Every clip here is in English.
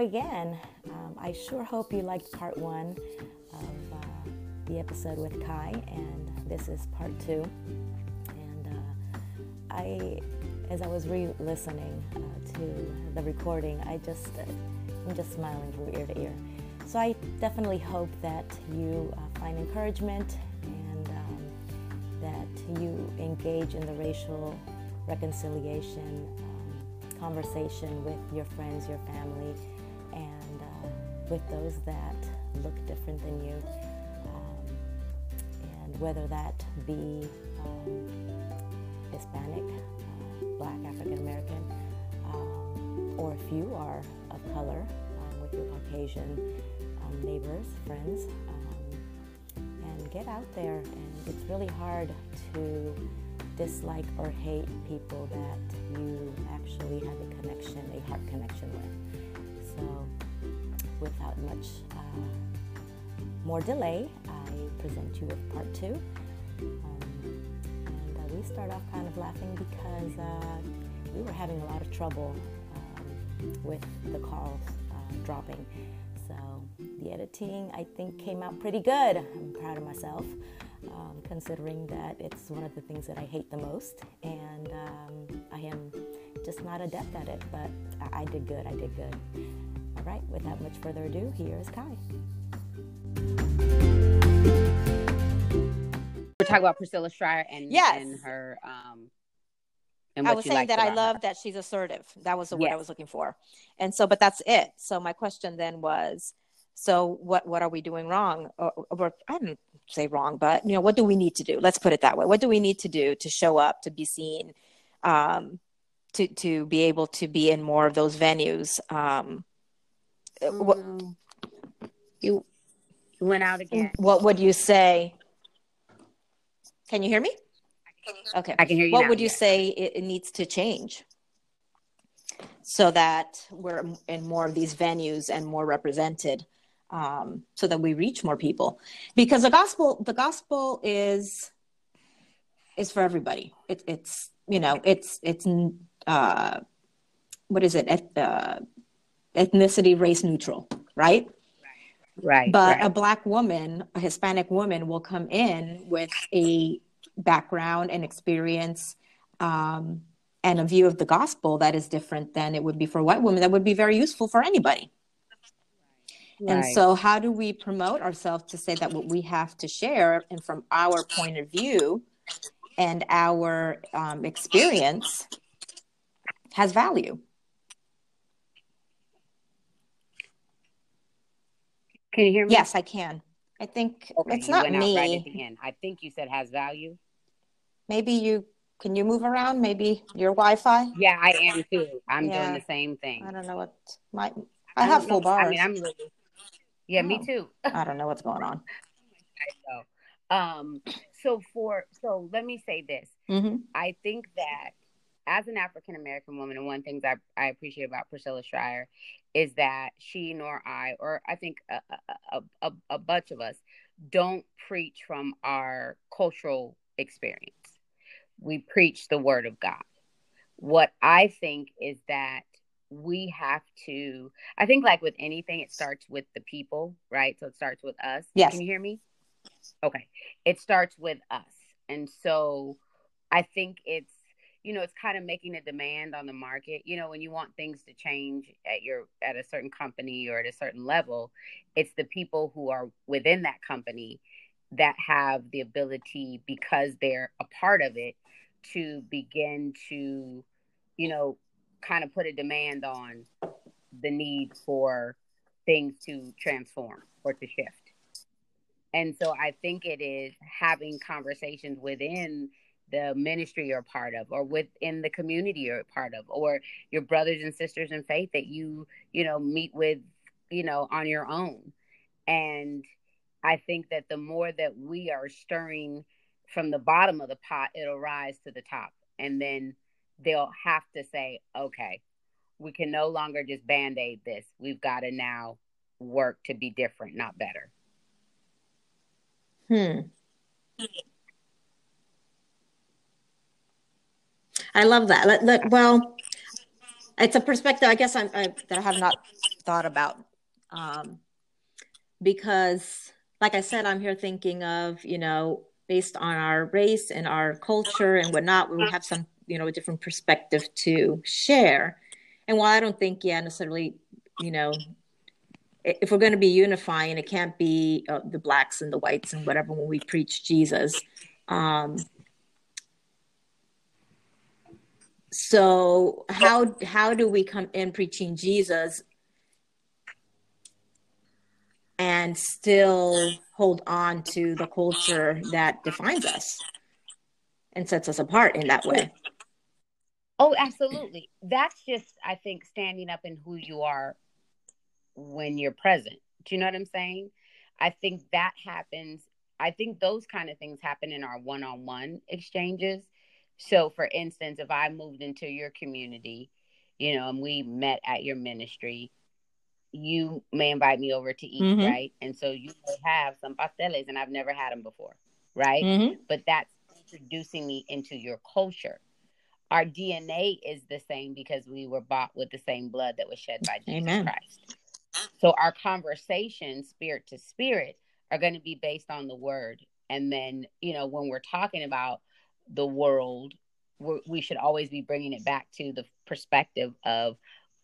again. I sure hope you liked part one of the episode with Kai, and this is part two. And as I was re-listening to the recording, I'm just smiling from ear to ear. So I definitely hope that you find encouragement and that you engage in the racial reconciliation conversation with your friends, your family, and with those that look different than you, and whether that be Hispanic, Black, African American, or if you are of color with your Caucasian neighbors, friends, and get out there. And it's really hard to dislike or hate people that you actually have a connection, a heart connection with. So without much more delay, I present you with part two. And we start off kind of laughing because we were having a lot of trouble with the calls dropping. So the editing, I think, came out pretty good. I'm proud of myself. Considering that it's one of the things that I hate the most, and I am just not adept at it, but I did good. All right, without much further ado, here is Kai. We're talking about Priscilla Shirer and her. And I was saying that I love that she's assertive. That was the word I was looking for, and so, but that's it. So my question then was, so what are we doing wrong? Or I didn't say wrong, but what do we need to do? Let's put it that way. What do we need to do to show up, to be seen, to be able to be in more of those venues? You went out again. What would you say? Can you hear me? Okay. I can hear you. What now, would you say it needs to change so that we're in more of these venues and more represented? So that we reach more people, because the gospel is for everybody. It's what is it? Ethnicity, race neutral, right? Right. But a Black woman, a Hispanic woman, will come in with a background and experience, and a view of the gospel that is different than it would be for a white woman. That would be very useful for anybody. Right. And so how do we promote ourselves to say that what we have to share, and from our point of view and our experience, has value? Can you hear me? Yes, I can. I think it's not me. Out right at the end. I think you said has value. Maybe can you move around? Maybe your Wi-Fi? Yeah, I am too. I'm doing the same thing. I don't know what I have full bars. I mean, I'm really... Yeah, me too. I don't know what's going on. I know. So let me say this. Mm-hmm. I think that as an African American woman, and one thing I appreciate about Priscilla Shirer is that she nor I, or I think a bunch of us, don't preach from our cultural experience. We preach the word of God. What I think is that we have to, I think like with anything, it starts with the people, right? So it starts with us. Yes. Can you hear me? Okay. It starts with us. And so I think it's kind of making a demand on the market. When you want things to change at a certain company or at a certain level, it's the people who are within that company that have the ability, because they're a part of it, to begin to, kind of put a demand on the need for things to transform or to shift. And so I think it is having conversations within the ministry you're a part of, or within the community you're a part of, or your brothers and sisters in faith that you meet with, on your own. And I think that the more that we are stirring from the bottom of the pot, it'll rise to the top. And then they'll have to say, okay, we can no longer just Band-Aid this. We've got to now work to be different, not better. I love that. Well, it's a perspective, I guess, that I have not thought about. Because, like I said, I'm here thinking of, based on our race and our culture and whatnot, we have some, a different perspective to share. And while I don't think, necessarily, if we're going to be unifying, it can't be the blacks and the whites and whatever when we preach Jesus. So how do we come in preaching Jesus and still hold on to the culture that defines us and sets us apart in that way? Oh, absolutely. That's just, I think, standing up in who you are when you're present. Do you know what I'm saying? I think that happens. I think those kind of things happen in our one-on-one exchanges. So, for instance, if I moved into your community, and we met at your ministry, you may invite me over to eat, Mm-hmm. right? And so you may have some pasteles, and I've never had them before, right? Mm-hmm. But that's introducing me into your culture. Our DNA is the same because we were bought with the same blood that was shed by Jesus Amen. Christ. So our conversations, spirit to spirit, are going to be based on the word. And then, when we're talking about the world, we should always be bringing it back to the perspective of,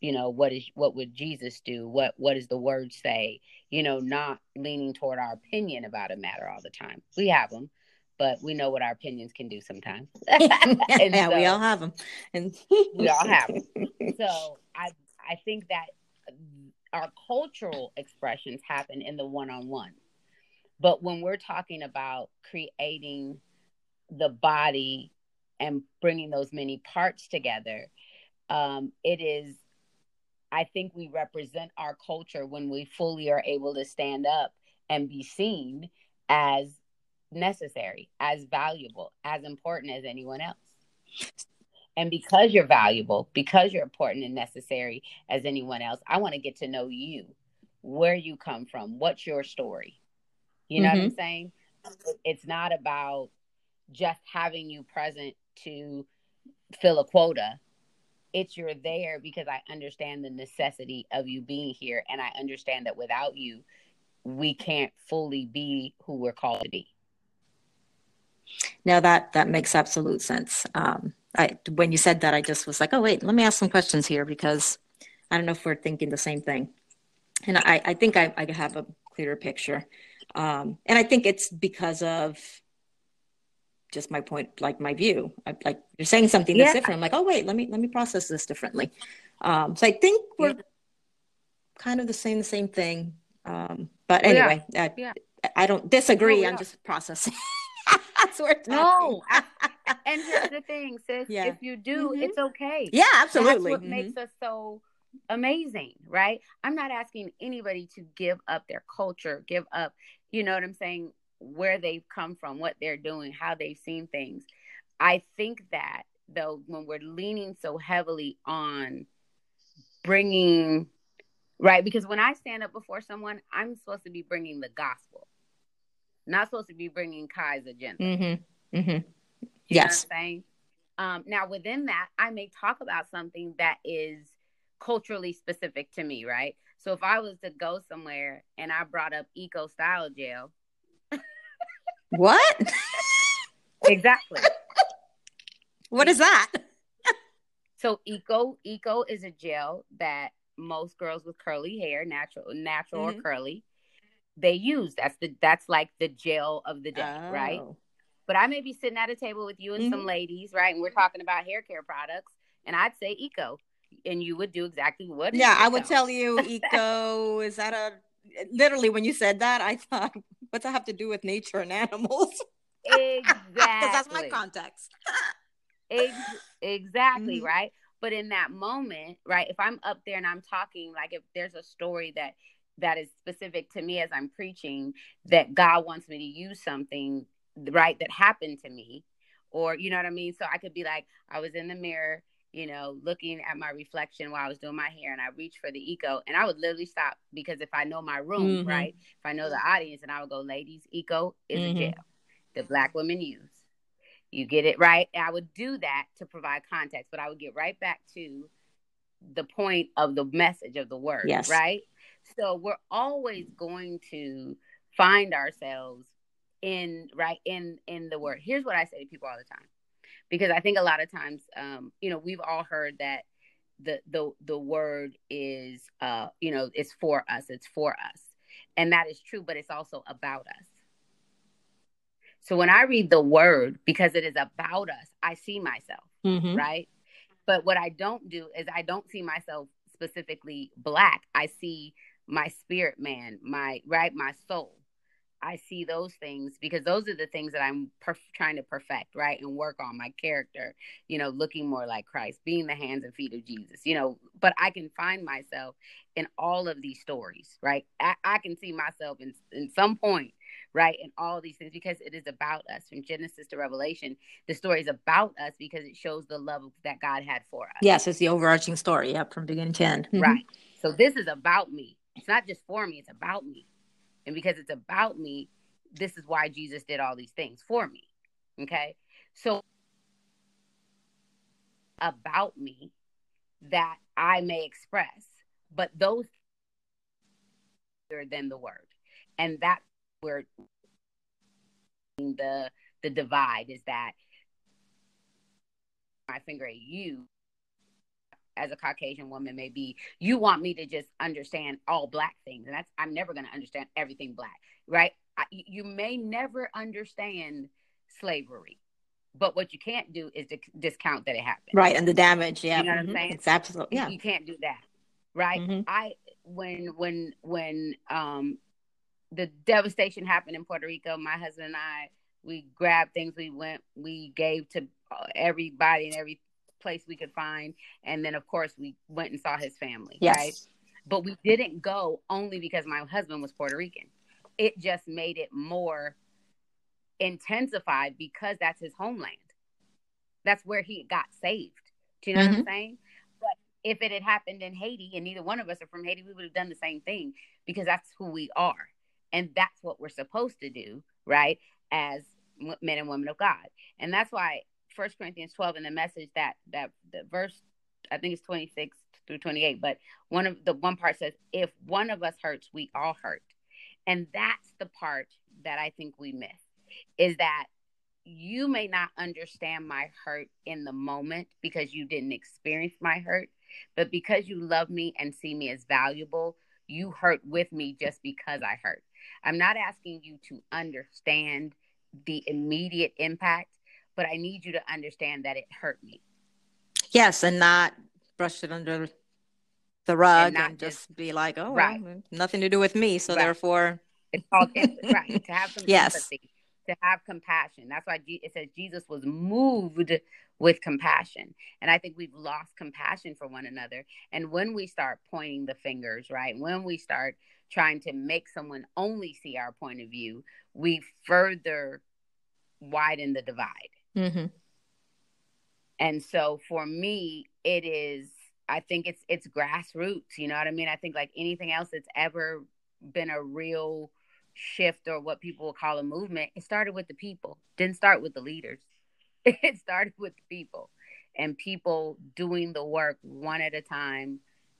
what would Jesus do? What does the word say? Not leaning toward our opinion about a matter all the time. We have them, but we know what our opinions can do sometimes. Yeah, so, we all have them. We all have them. So I think that our cultural expressions happen in the one-on-one. But when we're talking about creating the body and bringing those many parts together, it is, I think we represent our culture when we fully are able to stand up and be seen as necessary, as valuable, as important as anyone else. And because you're valuable, because you're important and necessary as anyone else, I want to get to know you, where you come from, what's your story. You know what I'm saying? It's not about just having you present to fill a quota. It's you're there because I understand the necessity of you being here. And I understand that without you, we can't fully be who we're called to be. Now that makes absolute sense. When you said that, I just was like, oh, wait, let me ask some questions here because I don't know if we're thinking the same thing. And I think I have a clearer picture. And I think it's because of just my point, like my view. Like you're saying something that's different. I'm like, oh, wait, let me process this differently. So I think we're kind of the same thing. But anyway, I don't disagree. I'm just processing. That's where it's and here's the thing, sis. Yeah. If you do, it's okay. Yeah, absolutely. That's what makes us so amazing, right? I'm not asking anybody to give up their culture, give up, you know what I'm saying, where they've come from, what they're doing, how they've seen things. I think that, though, when we're leaning so heavily on bringing, right, because when I stand up before someone, I'm supposed to be bringing the gospel. Not supposed to be bringing Kai's agenda. You know what I'm saying? Now, within that, I may talk about something that is culturally specific to me, right? So if I was to go somewhere and I brought up Eco Style Gel. What? Exactly. What is that? So Eco is a gel that most girls with curly hair, natural or curly, they use. That's like the gel of the day, right? But I may be sitting at a table with you and some ladies, right? And we're talking about hair care products, and I'd say Eco, and you would do exactly what? Yeah, I would tell you Eco. Is that literally when you said that, I thought, what's that have to do with nature and animals? Exactly. Because that's my context. Exactly, right? But in that moment, right, if I'm up there and I'm talking, like if there's a story that is specific to me as I'm preaching, that God wants me to use something, right, that happened to me, or, you know what I mean? So I could be like, I was in the mirror, looking at my reflection while I was doing my hair, and I reached for the Eco, and I would literally stop, because if I know my room, right, if I know the audience, and I would go, ladies, Eco is a gel that Black women use. You get it, right? And I would do that to provide context, but I would get right back to the point of the message of the word, Yes. right? So we're always going to find ourselves in the word. Here's what I say to people all the time, because I think a lot of times, we've all heard that the word is, it's for us. It's for us. And that is true, but it's also about us. So when I read the word, because it is about us, I see myself, right? But what I don't do is I don't see myself specifically Black. I see my spirit man, my soul. I see those things because those are the things that I'm trying to perfect, right? And work on my character, looking more like Christ, being the hands and feet of Jesus, but I can find myself in all of these stories, right? I can see myself in some point, right? In all of these things, because it is about us. From Genesis to Revelation, the story is about us because it shows the love that God had for us. Yes, it's the overarching story. Yep, from beginning to end. Right. So this is about me. It's not just for me, it's about me. And because it's about me, this is why Jesus did all these things for me. Okay? So about me that I may express, but those are than the word. And that's where the divide is, that my finger at you as a Caucasian woman may be, you want me to just understand all Black things. And I'm never going to understand everything Black, right? You may never understand slavery, but what you can't do is to discount that it happened. Right. And the damage. Yeah. You know what I'm saying? It's absolutely, yeah. You can't do that. Right. When the devastation happened in Puerto Rico, my husband and I, we grabbed things, we gave to everybody in every place we could find, and then of course we went and saw his family. Yes. Right? But we didn't go only because my husband was Puerto Rican. It just made it more intensified because that's his homeland. That's where he got saved. Do you know what I'm saying? But if it had happened in Haiti and neither one of us are from Haiti, we would have done the same thing, because that's who we are. And that's what we're supposed to do, right? As men and women of God. And that's why 1 Corinthians 12 in the Message, that the verse, I think it's 26 through 28, but one part says, if one of us hurts, we all hurt. And that's the part that I think we miss, is that you may not understand my hurt in the moment because you didn't experience my hurt, but because you love me and see me as valuable, you hurt with me just because I hurt. I'm not asking you to understand the immediate impact, but I need you to understand that it hurt me. Yes, and not brush it under the rug and just be like, oh, right. Well, nothing to do with me, so therefore... It's called right, to have some yes. empathy, to have compassion. That's why it says Jesus was moved with compassion. And I think we've lost compassion for one another. And when we start pointing the fingers, right, when we start trying to make someone only see our point of view, we further widen the divide. And so for me, it is, I think it's grassroots. You know what I mean? I think like anything else that's ever been a real shift, or what people will call a movement, it started with the people. Didn't start with the leaders. It started with the people, and people doing the work one at a time,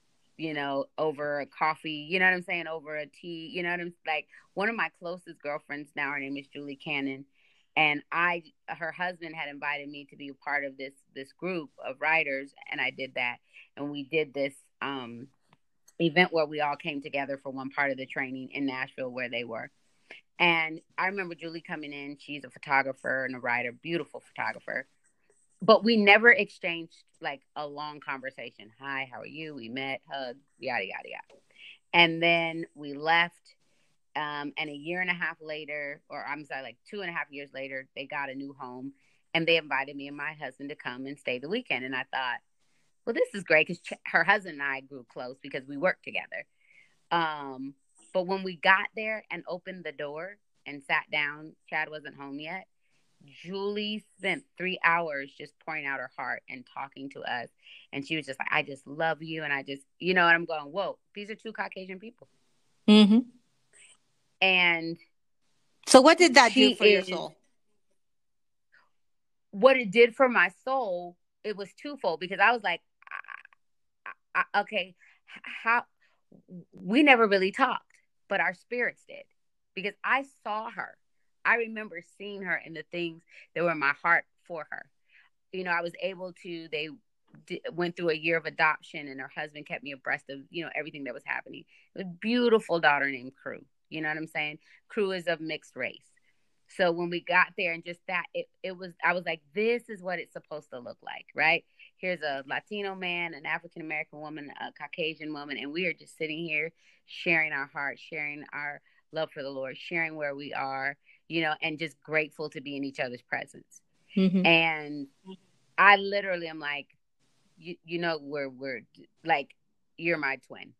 over a coffee, you know what I'm saying? Over a tea, you know what I'm like. One of my closest girlfriends now, her name is Julie Cannon. And her husband had invited me to be a part of this group of writers. And I did that. And we did this, event where we all came together for one part of the training in Nashville where they were. And I remember Julie coming in. She's a photographer and a writer, beautiful photographer. But we never exchanged like a long conversation. Hi, how are you? We met, hugged, yada, yada, yada. And then we left. And a year and a half later, or I'm sorry, like 2.5 years later, they got a new home, and they invited me and my husband to come and stay the weekend. And I thought, well, this is great, because her husband and I grew close because we worked together. But when we got there and opened the door and sat down, Chad wasn't home yet. Julie spent 3 hours just pouring out her heart and talking to us. And she was just like, I just love you. And I just, and I'm going, whoa, these are two Caucasian people. And so what did that do for your soul? What it did for my soul, it was twofold, because I was like, okay, how we never really talked, but our spirits did because I saw her. I remember seeing her and the things that were in my heart for her. You know, I was able to, they went through a year of adoption and her husband kept me abreast of, you know, everything that was happening. A beautiful daughter named Crew. You know what I'm saying? Crew is of mixed race. So when we got there and just that, it was, I was like, this is what it's supposed to look like, right? Here's a Latino man, an African-American woman, a Caucasian woman, and we are just sitting here sharing our hearts, sharing our love for the Lord, sharing where we are, you know, and just grateful to be in each other's presence. Mm-hmm. And I literally am like, you know, we're like, you're my twin.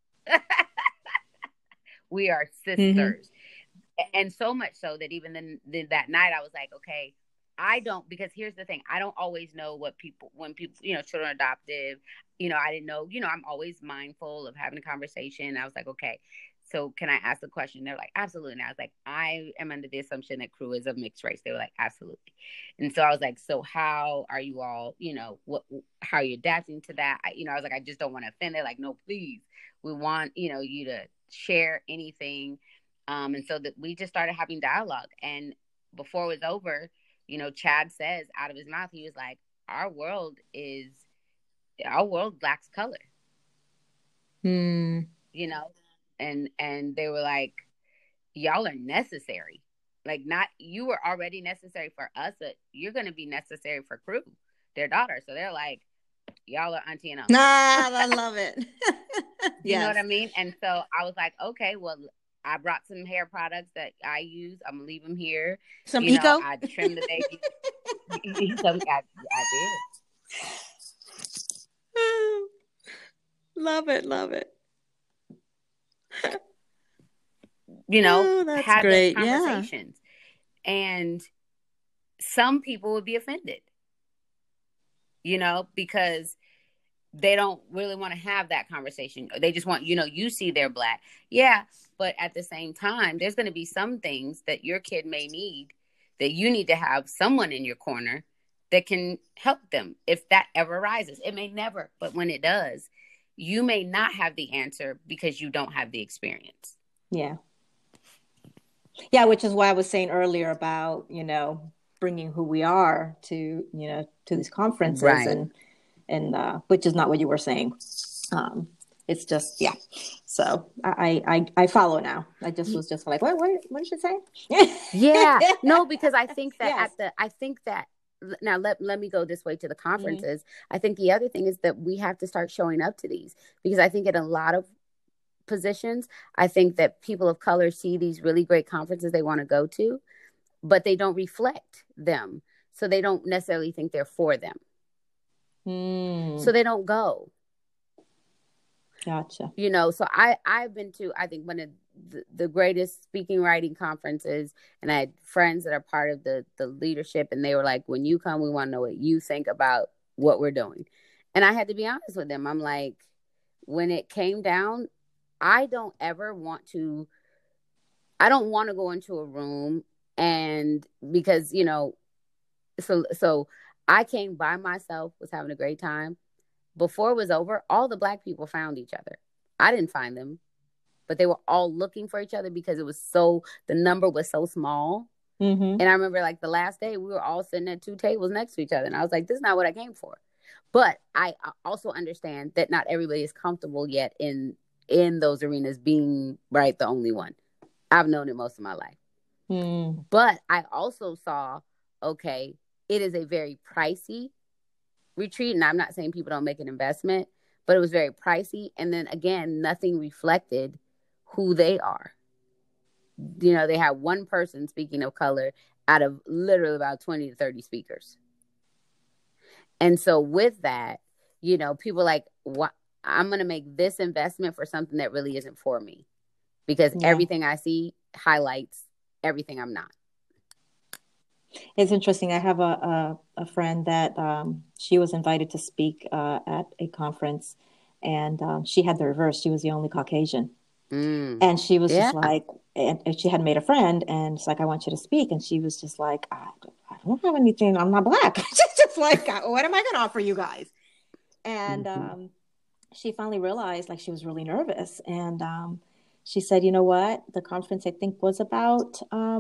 We are sisters. Mm-hmm. And so much so that even then that night I was like, okay, I don't, because here's the thing. I don't always know when people, you know, children are adoptive, you know, I didn't know, you know, I'm always mindful of having a conversation. I was like, okay, so can I ask the question? They're like, absolutely. And I was like, I am under the assumption that Crew is of mixed race. They were like, absolutely. And so I was like, so how are you all, you know, how are you adapting to that? You know, I was like, I just don't want to offend. They're like, no, please. We want, you know, you to share anything. And so that we just started having dialogue. And before it was over, you know, Chad says out of his mouth, he was like, our world lacks color. You know, and they were like, y'all are necessary. Like, not, you were already necessary for us, but you're going to be necessary for Crew, their daughter. So they're like, y'all are auntie and uncle. I love it. You know what I mean? And so I was like, okay, well, I brought some hair products that I use. I'm going to leave them here. Some Eco? I trimmed the baby. So I did. Love it. You know, that's had great. those conversations. Yeah. And some people would be offended, you know, because they don't really want to have that conversation. They just want, you know, you see they're Black. Yeah. But at the same time, there's going to be some things that your kid may need that you need to have someone in your corner that can help them if that ever arises. It may never, but when it does, you may not have the answer because you don't have the experience. Yeah. Yeah, which is why I was saying earlier about, you know, bringing who we are to, you know, to these conferences, right. and which is not what you were saying. It's just, yeah. So I follow now. I just was just like, what did she say? Yeah, no, because I think that yes. Now let me go this way to the conferences. Mm-hmm. I think the other thing is that we have to start showing up to these, because I think in a lot of positions, I think that people of color see these really great conferences they want to go to, but they don't reflect them. So they don't necessarily think they're for them. So they don't go. Gotcha. You know, so I've been to, I think, one of the greatest speaking writing conferences, and I had friends that are part of the leadership, and they were like, when you come, we want to know what you think about what we're doing. And I had to be honest with them. I'm like, when it came down, I don't want to go into a room and because, you know, so I came by myself, was having a great time. Before it was over, all the Black people found each other. I didn't find them, but they were all looking for each other because the number was so small. Mm-hmm. And I remember like the last day we were all sitting at 2 tables next to each other. And I was like, this is not what I came for. But I also understand that not everybody is comfortable yet in those arenas being right the only one. I've known it most of my life. But I also saw, okay, it is a very pricey retreat, and I'm not saying people don't make an investment, but it was very pricey. And then again, nothing reflected who they are. You know, they had one person speaking of color out of literally about 20 to 30 speakers. And so with that, you know, people like, what? I'm going to make this investment for something that really isn't for me, because everything I see highlights everything I'm not. It's interesting. I have a friend that she was invited to speak at a conference, and she had the reverse. She was the only Caucasian. And she was just like, and she had made a friend, and it's like, I want you to speak. And she was just like, I don't have anything. I'm not Black. She's just like, what am I going to offer you guys? And she finally realized, like, she was really nervous. And she said, you know what? The conference, I think, was about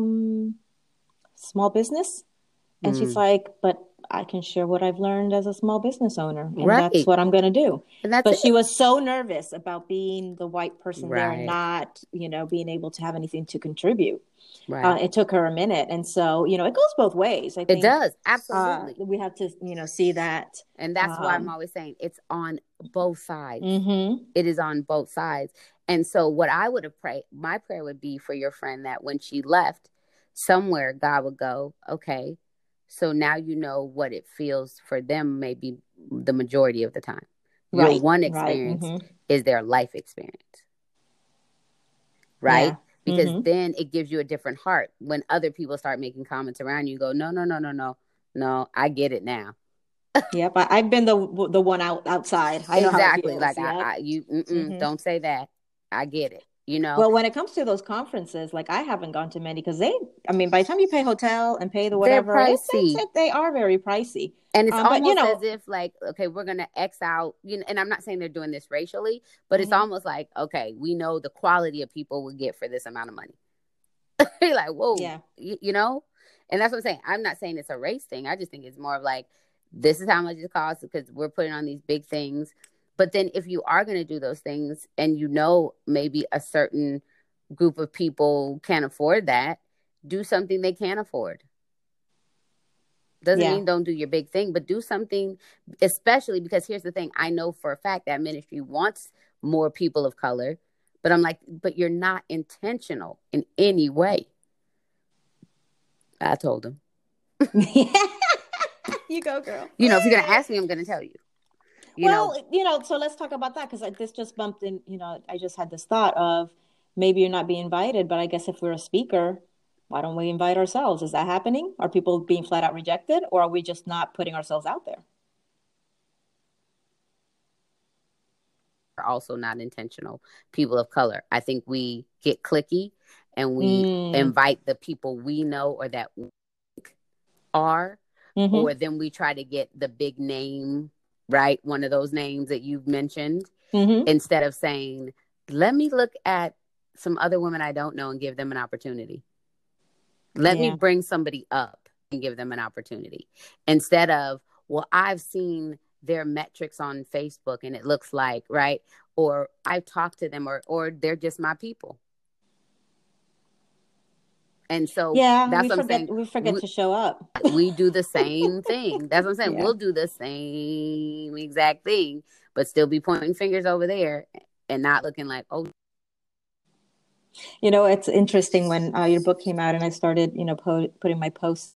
small business. And she's like, but I can share what I've learned as a small business owner. And that's what I'm going to do. But she was so nervous about being the white person there and not, being able to have anything to contribute. It took her a minute. And so, it goes both ways. I think it does. Absolutely. We have to, see that. And that's why I'm always saying it's on both sides. It is on both sides. And so what I would have prayed, my prayer would be for your friend that when she left somewhere, God would go, okay, so now you know what it feels for them maybe the majority of the time. Your one experience is their life experience. Right? Yeah. Because then it gives you a different heart. When other people start making comments around you, go, no, I get it now. Yep, I've been the one outside. I know exactly. How it feels. Like don't say that. I get it. Well, when it comes to those conferences, like I haven't gone to many because by the time you pay hotel and pay the whatever, they're pricey. They are very pricey. And it's almost as if like, okay, we're going to X out, and I'm not saying they're doing this racially, but it's almost like, okay, we know the quality of people we get for this amount of money. You're like, whoa, yeah. And that's what I'm saying. I'm not saying it's a race thing. I just think it's more of like, this is how much it costs because we're putting on these big things. But then if you are going to do those things and maybe a certain group of people can't afford that, do something they can't afford. Doesn't mean don't do your big thing, but do something, especially because here's the thing. I know for a fact that ministry wants more people of color, but I'm like, but you're not intentional in any way. I told him. You go, girl. If you're going to ask me, I'm going to tell you. So let's talk about that because this just bumped in, I just had this thought of maybe you're not being invited, but I guess if we're a speaker, why don't we invite ourselves? Is that happening? Are people being flat out rejected or are we just not putting ourselves out there? We're also not intentional people of color. I think we get cliquey and we invite the people we know or that we are, or then we try to get the big name, right? One of those names that you've mentioned, instead of saying, let me look at some other women I don't know and give them an opportunity. Let me bring somebody up and give them an opportunity. Instead of, well, I've seen their metrics on Facebook and it looks like, right? Or I've talked to them or they're just my people. And so that's what I'm saying. We forget to show up. We do the same thing. That's what I'm saying. We'll do the same exact thing, but still be pointing fingers over there and not looking like, oh. It's interesting when your book came out and I started, putting my posts.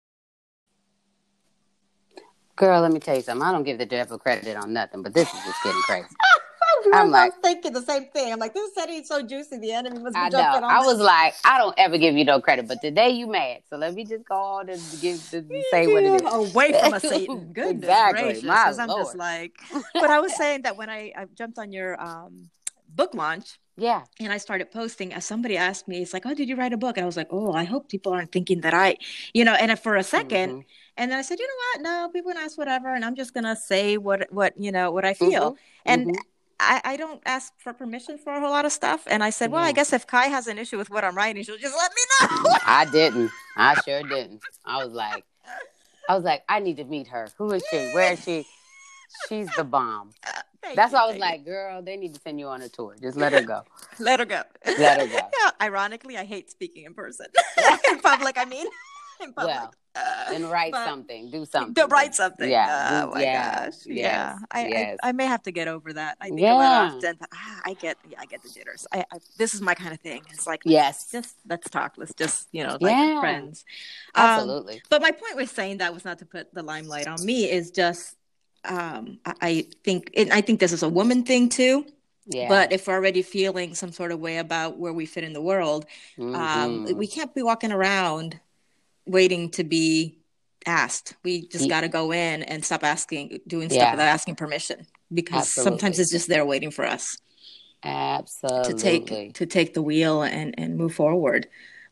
Girl, let me tell you something. I don't give the devil credit on nothing, but this is just getting crazy. I was thinking the same thing. I'm like, this setting is so juicy. The enemy must be jumping on I was like, I don't ever give you no credit, but today you mad. So let me just go on and say what it is. Away from us, Satan. Goodness gracious. Because I'm just like, but I was saying that when I jumped on your book launch. Yeah. And I started posting. Somebody asked me, it's like, oh, did you write a book? And I was like, oh, I hope people aren't thinking that and for a second, and then I said, you know what? No, people can ask whatever. And I'm just going to say what I feel. And I don't ask for permission for a whole lot of stuff. And I said, well, I guess if Kai has an issue with what I'm writing, she'll just let me know. I didn't. I sure didn't. I was like, I need to meet her. Who is she? Where is she? She's the bomb. That's why I was like, girl, they need to send you on a tour. Just let her go. Let her go. Let her go. Yeah, ironically, I hate speaking in person. In public, I mean. In public. Well, then write something. Do something. Write something. Yeah. Oh, my gosh. Yes, yeah. yes. I may have to get over that. I think about it often. But I get the jitters. This is my kind of thing. It's like, yes. Let's talk. Let's just, like friends. Absolutely. But my point with saying that was not to put the limelight on me is just, I think this is a woman thing too. Yeah. But if we're already feeling some sort of way about where we fit in the world, we can't be walking around waiting to be asked. We just got to go in and stop doing stuff without asking permission, because sometimes it's just there waiting for us. Absolutely. To take the wheel and move forward.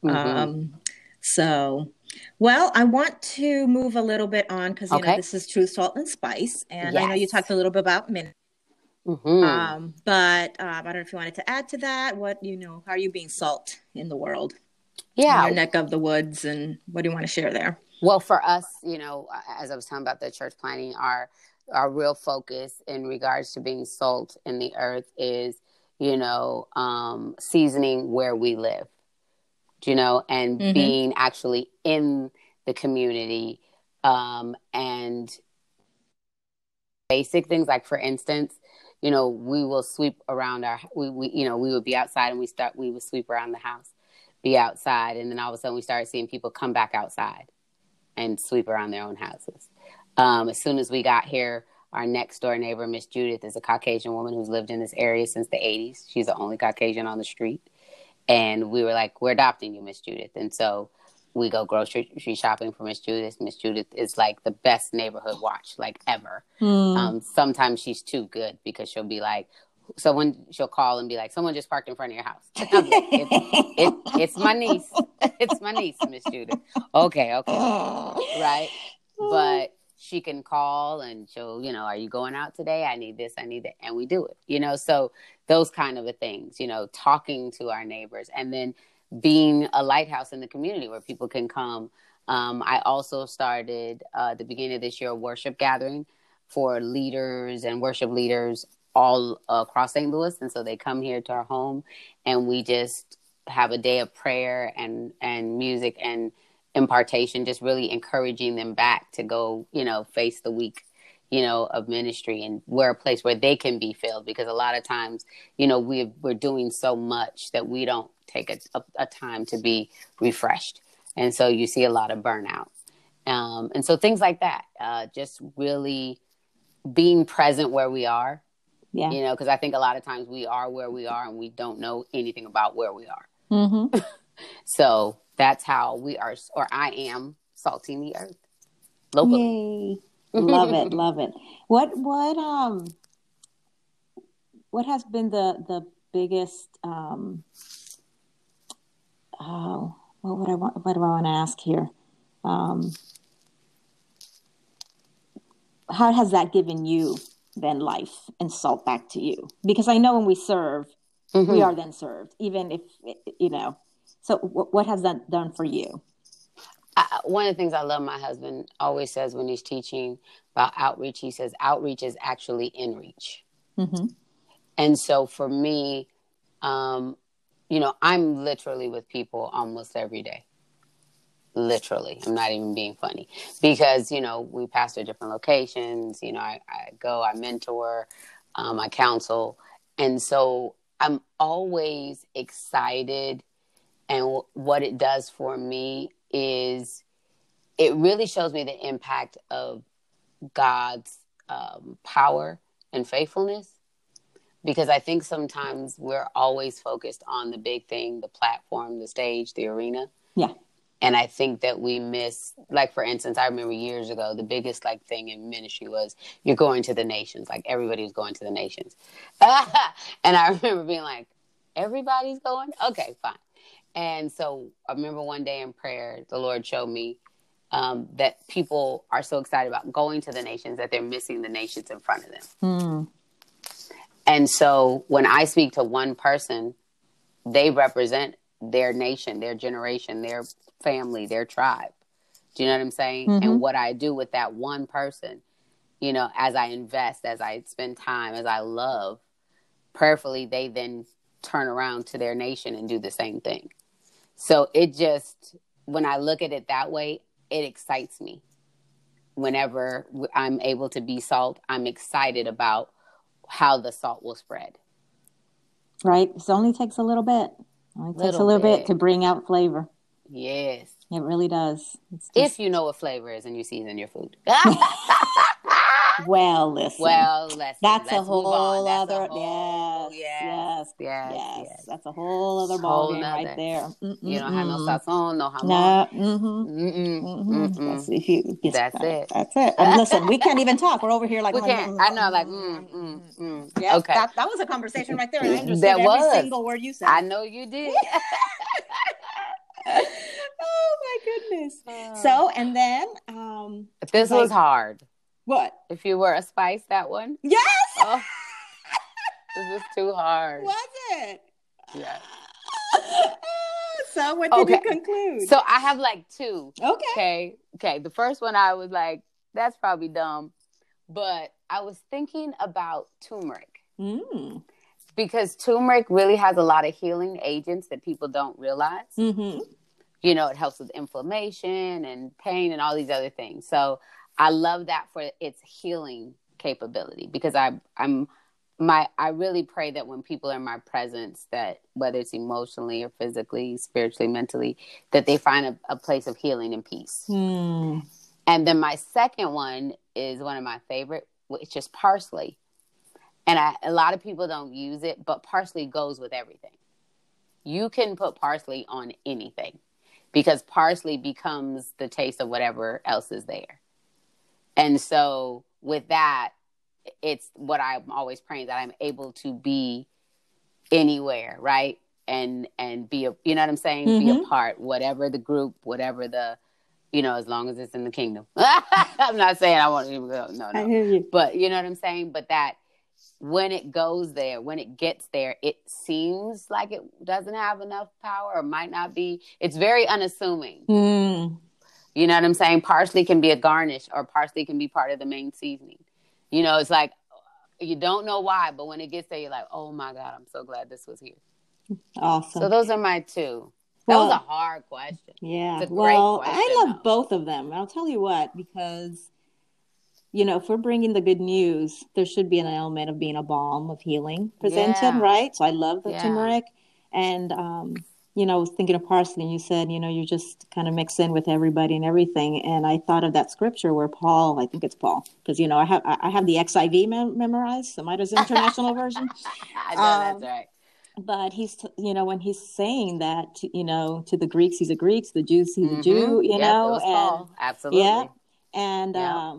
Well, I want to move a little bit on because this is Truth, Salt, and Spice, and I know you talked a little bit about ministry. But I don't know if you wanted to add to that. What, how are you being salt in the world? Yeah. In your neck of the woods, and what do you want to share there? Well, for us, as I was talking about the church planting, our real focus in regards to being salt in the earth is, seasoning where we live, and being actually in the community, and basic things like, for instance, we will sweep around we would be outside and we would sweep around the house, be outside, and then all of a sudden we started seeing people come back outside and sweep around their own houses. As soon as we got here, our next door neighbor, Miss Judith, is a Caucasian woman who's lived in this area since the 80s. She's the only Caucasian on the street. And we were like, we're adopting you, Miss Judith. And so we go grocery shopping for Miss Judith. Miss Judith is like the best neighborhood watch, like, ever. Sometimes she's too good because she'll be like, she'll call and be like, someone just parked in front of your house. Like, it's my niece. It's my niece, Miss Judith. Okay. Right. But she can call and she'll, are you going out today? I need this, I need that. And we do it, so those kind of things, talking to our neighbors, and then being a lighthouse in the community where people can come. I also started at the beginning of this year a worship gathering for leaders and worship leaders all across St. Louis. And so they come here to our home and we just have a day of prayer and music and impartation, just really encouraging them back to go, face the week, of ministry, and we're a place where they can be filled, because a lot of times, we're doing so much that we don't take a time to be refreshed. And so you see a lot of burnout. And so things like that, just really being present where we are. Yeah. Because I think a lot of times we are where we are and we don't know anything about where we are. So that's how we are, or I am, salting the earth locally. Yay. Love it. Love it. What has been the biggest, what do I want to ask here? How has that given you then life and salt back to you? Because I know when we serve, we are then served, even if, so what has that done for you? One of the things I love, my husband always says when he's teaching about outreach, he says, outreach is actually in reach. And so for me, I'm literally with people almost every day. Literally. I'm not even being funny, because, we pastor different locations. I go, I mentor, I counsel. And so I'm always excited. And what it does for me is it really shows me the impact of God's power and faithfulness, because I think sometimes we're always focused on the big thing, the platform, the stage, the arena. Yeah. And I think that we miss, like, for instance, I remember years ago, the biggest thing in ministry was you're going to the nations. Like, everybody was going to the nations. And I remember being like, everybody's going? Okay, fine. And so I remember one day in prayer, the Lord showed me that people are so excited about going to the nations that they're missing the nations in front of them. And so when I speak to one person, they represent their nation, their generation, their family, their tribe. Do you know what I'm saying? And what I do with that one person, as I invest, as I spend time, as I love, prayerfully, they then turn around to their nation and do the same thing. So it just, when I look at it that way, it excites me. Whenever I'm able to be salt, I'm excited about how the salt will spread. Right. It only takes a little bit. It takes a little bit to bring out flavor. Yes. It really does. If you know what flavor is and you season your food. Well, listen. That's a whole other. Yes. That's a whole other ballgame right there. You don't have no sazon, no jamon. That's it. That's it. And listen, we can't even talk. We're over here like we can't. I know, like Yes, okay. That was a conversation right there. And I understood every single word you said. I know you did. Oh my goodness. So, and then this was hard. What? If you were a spice, that one? Yes. Oh. This is too hard. Was it? Yeah. So what did you conclude? So I have like two. Okay. Okay. The first one I was like, that's probably dumb. But I was thinking about turmeric. Because turmeric really has a lot of healing agents that people don't realize. Mm-hmm. You know, it helps with inflammation and pain and all these other things. So I love that for its healing capability, because I really pray that when people are in my presence, that whether it's emotionally or physically, spiritually, mentally, that they find a place of healing and peace. And then my second one is one of my favorite, which is just parsley. And a lot of people don't use it, but parsley goes with everything. You can put parsley on anything, because parsley becomes the taste of whatever else is there. And so with that, it's what I'm always praying, that I'm able to be anywhere, right? And be you know what I'm saying? Be a part, whatever the group, whatever the, as long as it's in the kingdom. I'm not saying I want to even go. No. I hear you. But you know what I'm saying? But that when it goes there, when it gets there, it seems like it doesn't have enough power, or might not be. It's very unassuming. You know what I'm saying? Parsley can be a garnish, or parsley can be part of the main seasoning. It's like, you don't know why, but when it gets there, you're like, oh my God, I'm so glad this was here. Awesome. So those are my two. That was a hard question. Yeah. It's a great question, I love both of them. I'll tell you what, because, if we're bringing the good news, there should be an element of being a balm of healing presented, right? So I love the turmeric. And, I was thinking of parsley, and you said, you just kind of mix in with everybody and everything. And I thought of that scripture where Paul, I think it's Paul, because, I have the XIV memorized, the Midas International Version. I know, that's right. But he's, when he's saying that, to the Greeks, he's a Greek, to the Jews, he's a Jew, it was Paul. Absolutely. Yeah. And,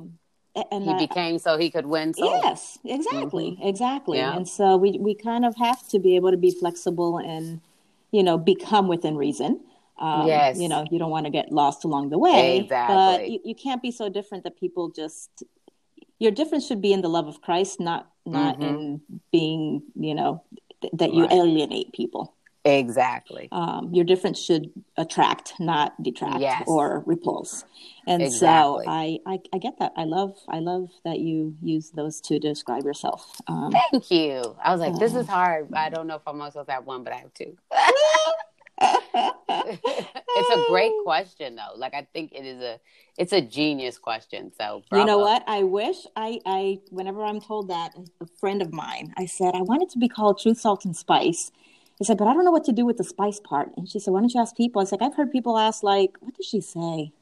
and he became so he could win souls. Yes, exactly. Exactly. Yeah. And so we kind of have to be able to be flexible and, become within reason. Yes. You don't want to get lost along the way. Exactly. But you can't be so different that people just, your difference should be in the love of Christ, not in being, that you alienate people. Exactly. Your difference should attract, not detract or repulse. And exactly. so I get that. I love that you use those two to describe yourself. Thank you. I was like, this is hard. I don't know if I'm supposed to have one, but I have two. It's a great question, though. Like, I think it's a genius question. So bravo. You know what? I wish I whenever I'm told that, a friend of mine, I said, I want it to be called Truth, Salt, and Spice. I said, but I don't know what to do with the spice part. And she said, why don't you ask people? I was like, I've heard people ask, like, what did she say?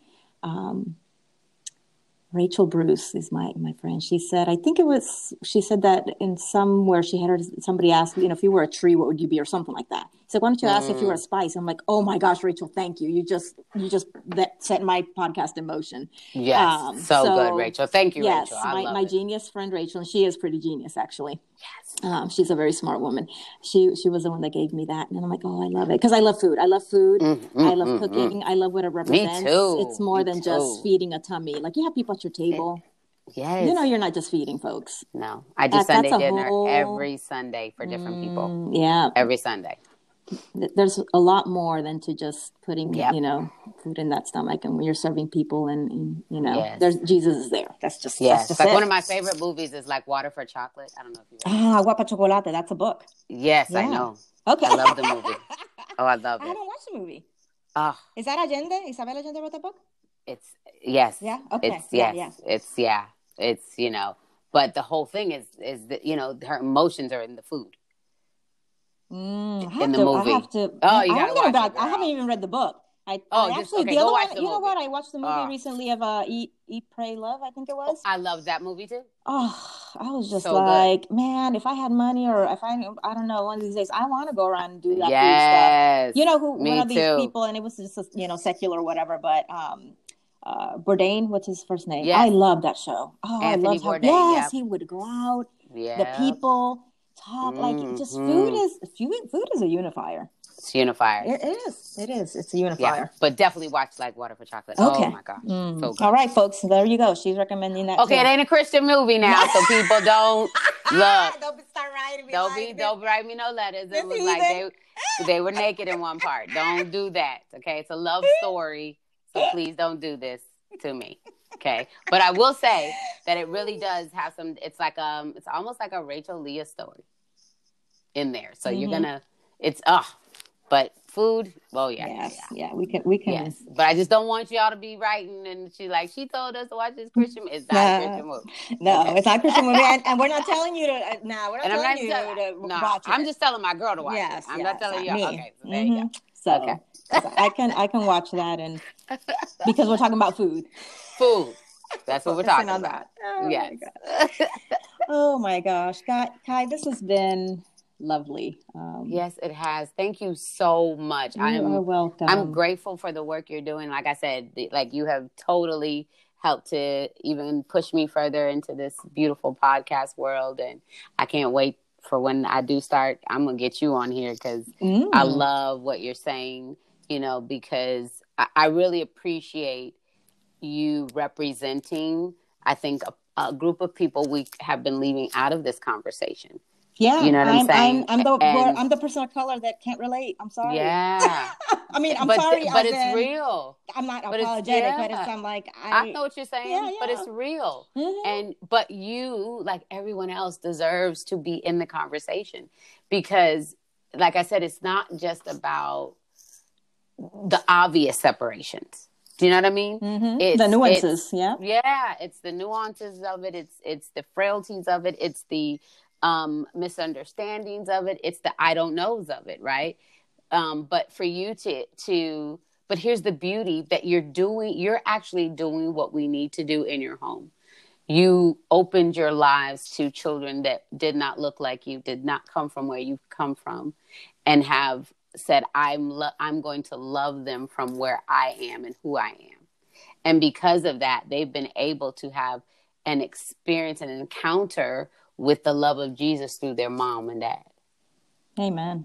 Rachel Bruce is my friend. She said, she said that in somewhere she had heard somebody ask, if you were a tree, what would you be, or something like that. So why don't you ask if you were a spice? I'm like, oh my gosh, Rachel, thank you. You just set my podcast in motion. Yes, so good, Rachel. Thank you, yes, Rachel. I love my it. Genius friend, Rachel, and she is pretty genius, actually. Yes. She's a very smart woman. She was the one that gave me that. And I'm like, oh, I love it. Because I love food. I love food. I love cooking. I love what it represents. Me too. It's more than just feeding a tummy. Like, you have people at your table. Yes. You're not just feeding folks. No. I do Sunday dinner every Sunday for different people. Yeah. Every Sunday. There's a lot more than to just putting, food in that stomach. And when you're serving people and there's Jesus is there. That's just like one of my favorite movies is like Water for Chocolate. I don't know if you read it. Agua para Chocolate. That's a book. Yes, I know. Okay. I love the movie. Oh, I love it. I haven't watched the movie. Oh. Is that Allende? Isabel Allende wrote that book? Yes. Yeah. Okay. It's It's but the whole thing is that her emotions are in the food. In the movie. I have to. Oh, you gotta watch it, I haven't even read the book. Go watch the movie. You know what? I watched the movie recently of Eat, Pray, Love, I think it was. I love that movie too. Oh, I was just so like, good. Man, if I had money or if I don't know, one of these days, I want to go around and do that yes. food stuff. Me one of these too. people, and it was just, secular or whatever, but Bourdain, what's his first name? Yes. I love that show. Oh, Anthony I love Bourdain, yes, he would go out, the people talk, like just food is a unifier. It's a unifier. It is. It's a unifier. Yeah, but definitely watch like Water for Chocolate. Okay. Oh my gosh. So good. All right, folks. There you go. She's recommending that. Okay, too. It ain't a Christian movie now, so people don't look. Don't start writing Don't write me no letters. It was like they were naked in one part. Don't do that. Okay, it's a love story, so please don't do this to me. Okay, but I will say that it really does have some. It's like it's almost like a Rachel Leah story in there. So you're gonna. It's but food. Oh yeah, yeah. We can. Yes, but I just don't want y'all to be writing and she told us to watch this Christian. It's not a Christian movie. No, it's not a Christian movie, and we're not telling you to. We're not telling you to watch it. I'm just telling my girl to watch it. I'm not telling y'all. Okay, so there you go. So I can watch that, and because we're talking about food. That's what we're talking about. Oh, yes. Oh my gosh, Kai, this has been lovely. Yes, it has. Thank you so much. You are welcome. I'm grateful for the work you're doing. Like I said, like you have totally helped to even push me further into this beautiful podcast world, and I can't wait for when I do start. I'm gonna get you on here because I love what you're saying. Because I really appreciate you representing, I think, a group of people we have been leaving out of this conversation. Yeah, you know what I'm saying? I'm the person of color that can't relate. I'm sorry. Yeah. I mean, I'm sorry. But it's real. I'm not apologetic, but I'm like, I know what you're saying, but it's real. But you, like everyone else, deserves to be in the conversation because, like I said, it's not just about the obvious separations. Do you know what I mean? It's the nuances, yeah. It's the nuances of it. It's the frailties of it. It's the misunderstandings of it. It's the I don't knows of it, right? But for you but here's the beauty that you're actually doing what we need to do in your home. You opened your lives to children that did not look like you, did not come from where you've come from, and have said, I'm going to love them from where I am and who I am. And because of that, they've been able to have an experience, an encounter with the love of Jesus through their mom and dad. Amen.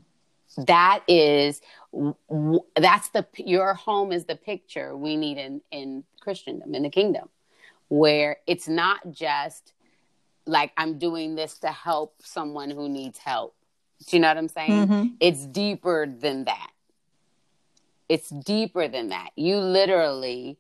Your home is the picture we need in Christendom, in the kingdom, where it's not just like I'm doing this to help someone who needs help. Do you know what I'm saying? It's deeper than that. It's deeper than that. You literally,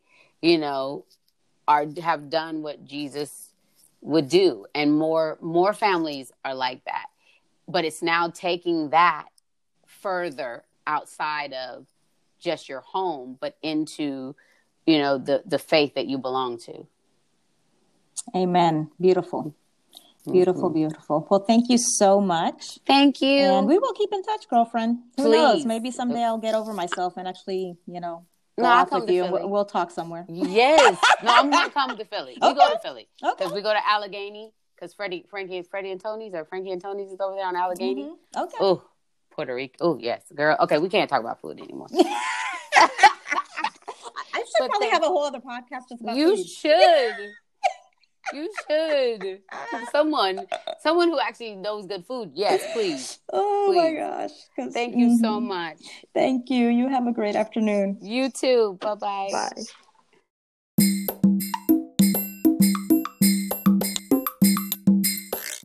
have done what Jesus would do, and more families are like that. But it's now taking that further outside of just your home, but into, the faith that you belong to. Amen. Beautiful. Beautiful, beautiful. Well, thank you so much. Thank you. And we will keep in touch, girlfriend. Who Please. knows? Maybe someday I'll get over myself and actually, go I'll off with you. We'll talk somewhere. Yes. No, I'm going to come to Philly. We go to Philly. Okay. Because we go to Allegheny. Because Frankie and Tony's is over there on Allegheny. Okay. Oh, Puerto Rico. Oh, yes. Girl. Okay, we can't talk about food anymore. I should probably have a whole other podcast just about food. You should. You should. Someone who actually knows good food. Yes, please. Oh, please. My gosh. Thank you so much. Thank you. You have a great afternoon. You too. Bye-bye. Bye.